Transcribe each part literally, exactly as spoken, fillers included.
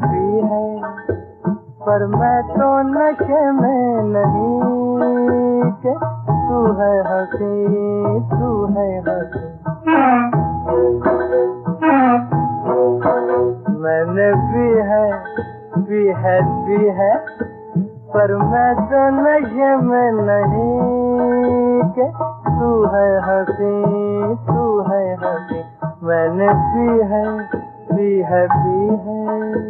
P है, पर मैं तो नशे में नहीं कि तू है हंसी, तू है हंसी। मैंने पी है, पी है, पी है, पर मैं तो नशे में नहीं कि तू है हंसी, तू है हंसी। मैंने पी है, पी है, पी है।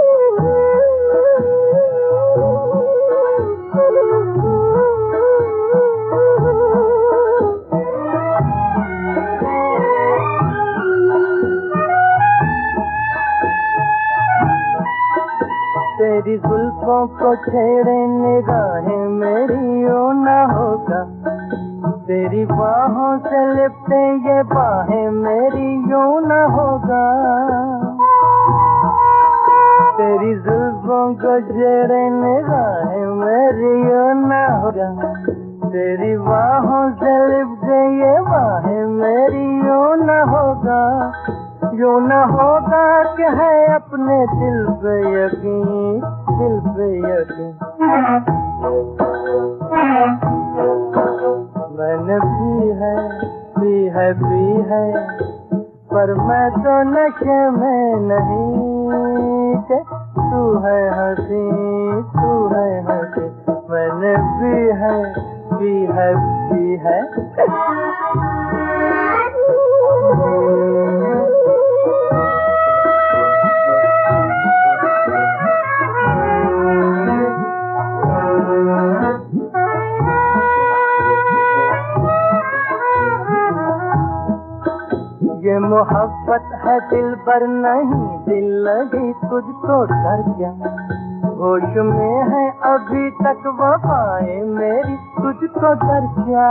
तेरी जुल्फों को छेड़े निगाहें मेरी यूं न होगा, तेरी बाहों से लिपटे ये बाहें मेरी यूं न होगा। तेरी जुल्फों को छेड़े निगाहें मेरी यूं न होगा, तेरी बाहों से लिपटे ये बाहें मेरी यूं न होगा। यूं न होगा कि है अपने दिल पे यकीन, दिल पे यकीन। मैंने पी है, पी है, पी है, पर मैं तो नशे में नहीं कि तू है हंसी, तू है हंसी। मैंने पी है, पी है, पी है। ये मोहब्बत है दिल पर नहीं, दिल लगी तुझको कर क्या। होश में है अभी तक वफाएं मेरी तुझको कर क्या।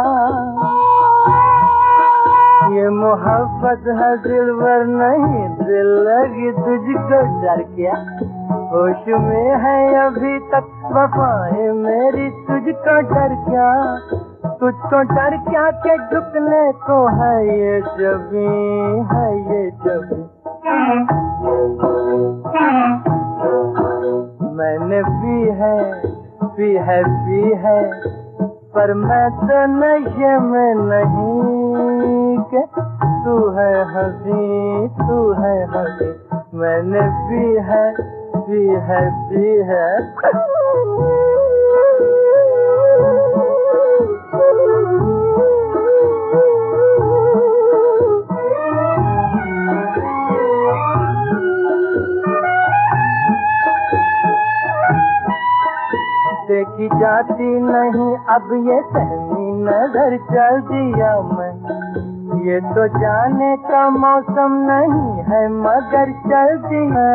ये मोहब्बत है दिल पर नहीं, दिल लगी तुझको डर क्या। होश में है अभी तक वफाएं मेरी तुझको डर क्या। तुझको डर क्या के झुकने को है ये जबी, है ये जबी। मैंने पी है, पी है, पी है, पर मैं तो नशे में नहीं कि तू है हंसी, तू है हंसी। मैंने पी है, पी है, पी है। देखी जाती नहीं अब ये सहमी नजर, चल दिया मैं। ये तो जाने का मौसम नहीं है मगर चल दिया।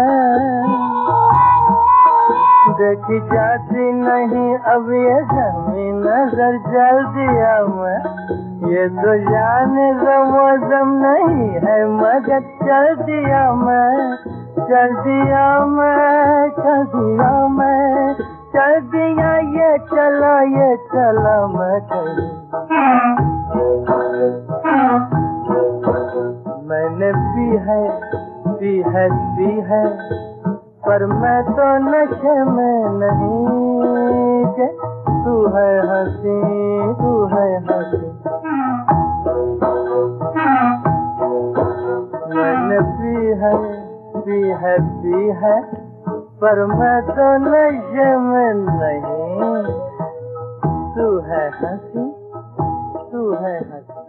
देखी जाती नहीं अब ये सहमी नजर, चल दिया मैं। ये तो जाने का मौसम नहीं है मगर चल दिया मैं। चल दिया मैं, चल दिया मैं, चल दिया ये चला, ये चला मैं कहीं। मैंने पी है, पी है, पी है, पर मैं तो नशे में नहीं कि तू है हंसी, तू है हंसी। मैंने पी है, पी है, पी है, पर मैं तो नशे में नहीं। तू है हंसी, तू है हंसी।